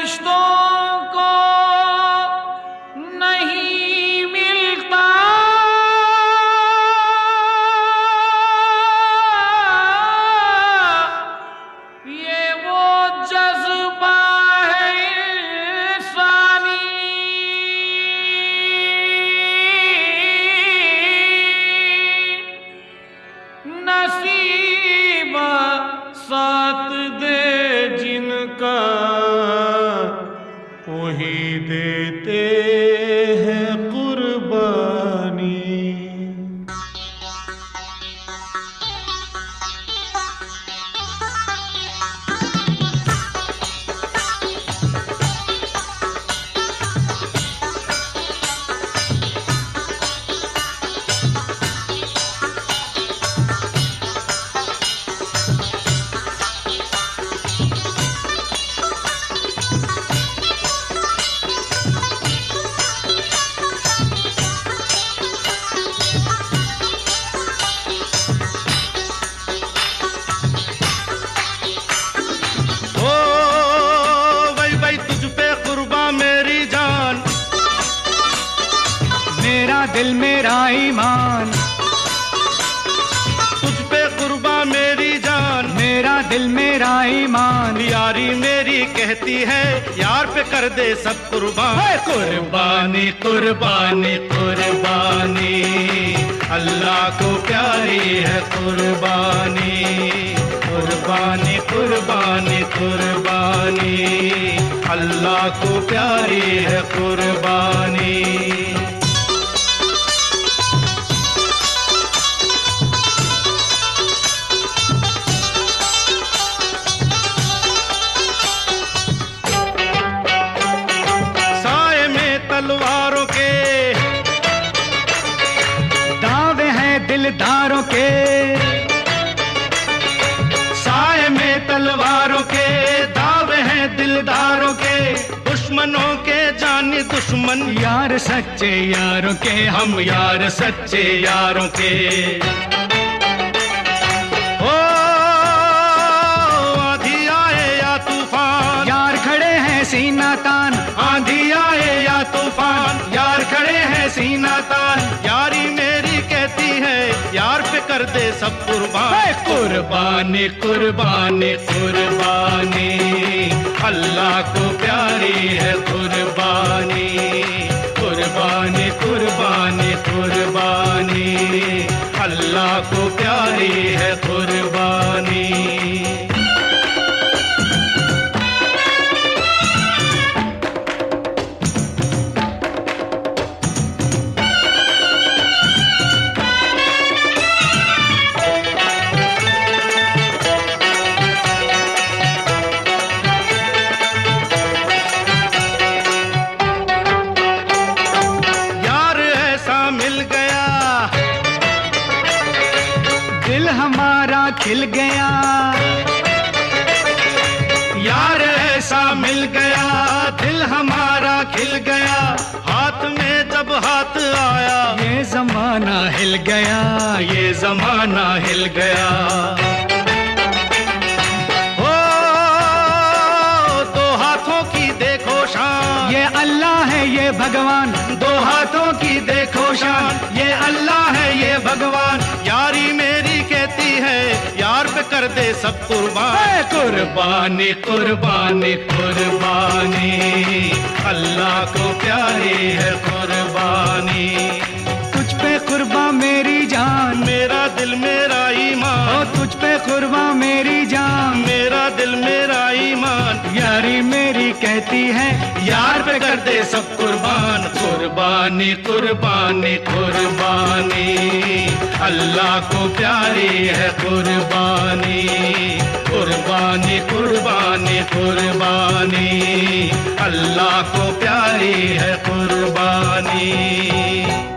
फरिश्तों को नहीं मिलता, ये वो जज्बा है इंसानी। नसीब साथ दे जिनका, वही देते हैं कुर्बानी। मेरा दिल मेरा ईमान, तुझ पे कुर्बा मेरी जान, मेरा दिल मेरा ईमान। यारी मेरी कहती है यार पे कर दे सब कुर्बान। कुर्बानी कुर्बानी कुर्बानी, अल्लाह को प्यारी है कुर्बानी। कुर्बानी कुर्बानी कुर्बानी, अल्लाह को प्यारी है कुर्बानी। तलवारों के दावे हैं दिलदारों के, साए में तलवारों के दावे हैं दिलदारों के। दुश्मनों के जानी दुश्मन यार सच्चे यारों के, हम यार सच्चे यारों के। ओ आंधी आए या तूफान, यार खड़े हैं सीना तान। आंधी आए या तूफान, यार खड़े हैं सीना तान। यारी मेरी कहती है यार पे कर दे सब कुर्बान। कुर्बानी कुर्बानी कुर्बानी, अल्लाह को प्यारी है कुर्बानी। कुर्बानी कुर्बानी कुर्बानी, अल्लाह को प्यारी है कुर्बानी। दिल हमारा खिल गया, यार ऐसा मिल गया। दिल हमारा खिल गया, हाथ में जब हाथ आया ये जमाना हिल गया, ये जमाना हिल गया। ओ दो हाथों की देखो शान, ये अल्लाह है ये भगवान। दो हाथों की देखो शान, ये अल्लाह है ये भगवान। यारी मेरी कहती है यार पे कर दे सब कुर्बान। कुर्बानी कुर्बानी कुर्बानी, अल्लाह को प्यारी है कुर्बानी। तुझ पे कुर्बा मेरी जान, मेरा दिल मेरा ईमान। ओ तुझ पे कुर्बा मेरी जान, मेरा दिल मेरा ईमान। यारी मेरी कहती है यार पे कर दे सब कुर्बान। कुर्बानी कुर्बानी कुर्बानी, अल्लाह को प्यारी है कुर्बानी। कुर्बानी कुर्बानी कुर्बानी, अल्लाह को प्यारी है कुर्बानी।